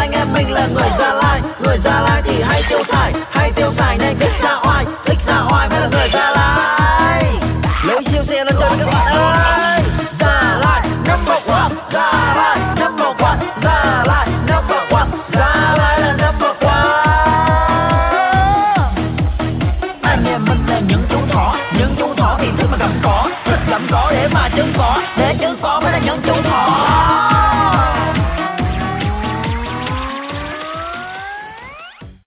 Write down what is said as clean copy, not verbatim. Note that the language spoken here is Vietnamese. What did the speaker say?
anh em mình là người Gia Lai. Người Gia Lai thì hay tiêu xài nên thích ra oai mới là người Gia Lai. Lối siêu xe lên chơi các bạn ơi. Gia Lai number one, Gia Lai number one, Gia Lai number one, Gia Lai là number one. Anh em mình là những chú thỏ thì thức mà